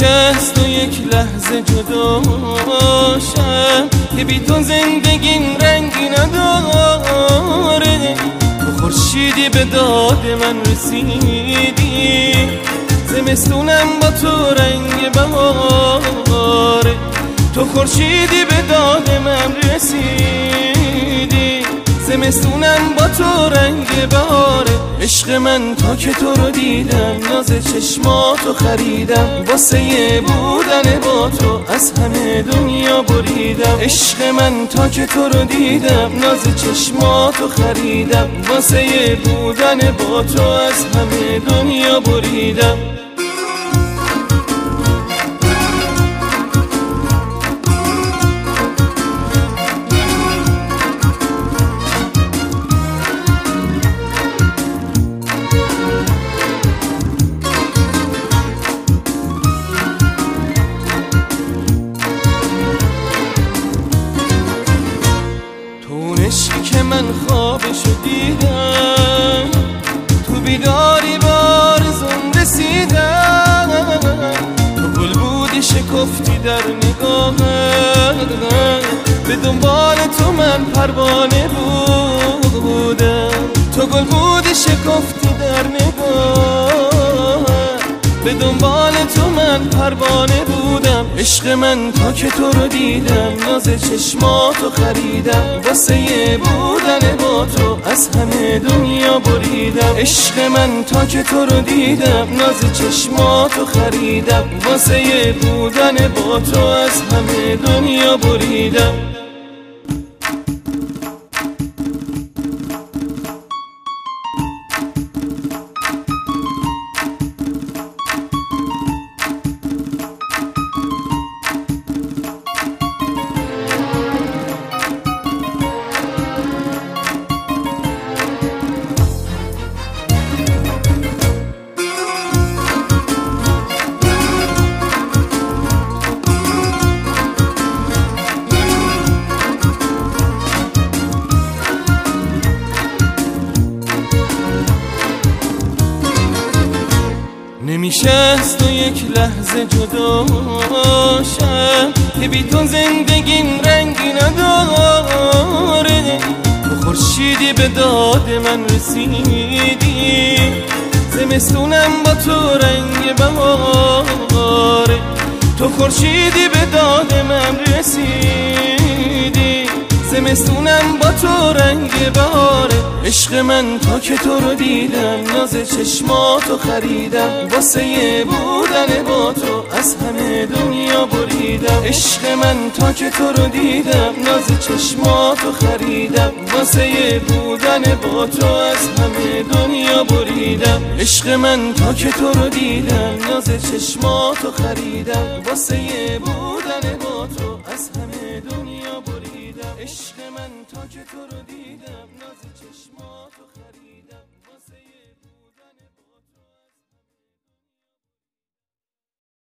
نمیشست و یک لحظه جداشم که بی تو زندگیم رنگی نداره. تو خورشیدی به داد من رسیدی، زمستونم با تو رنگ بهاره. تو خورشیدی به داد من رسیدی، زمستونم با تو رنگ بهاره. عشق من تا که تو رو دیدم، ناز چشماتو خریدم، واسه بودن با تو از همه دنیا بریدم. عشق من تا که تو رو دیدم، ناز چشماتو خریدم، واسه بودن با تو از همه دنیا بریدم. عشقی که من خوابشو دیدم، تو بیداری بارزون رسیدم. تو گل بودی شکفتی در نگاهم، به دنبال تو من پروانه بودم. تو گل بودی شکفتی در نگاهم، به دنبال تو من پروانه بودم. عشق من تا که تو رو دیدم، ناز چشماتو خریدم، واسه بودن با تو از همه دنیا بریدم. عشق من تا که تو رو دیدم، ناز چشماتو خریدم، واسه بودن با تو از همه دنیا بریدم. نمیشست و یک لحظه جداشم که بی تو زندگیم رنگی نداره. تو خورشیدی به داد من رسیدی، زمستونم با تو رنگ بهاره. تو خورشیدی به داد من رسیدی، زمستونم با تو رنگ بهاره. عشق من تا که تو رو دیدم، ناز چشماتو خریدم، واسه بودن با تو از همه دنیا بریدم. عشق من تا که تو رو دیدم، ناز چشماتو خریدم، واسه بودن با تو از همه دنیا بریدم. عشق من تا که تو رو دیدم، ناز چشماتو خریدم، واسه بودن با تو از همه دنیا بریدم. عشق من تا که تو رو دیدم، ناز چشماتو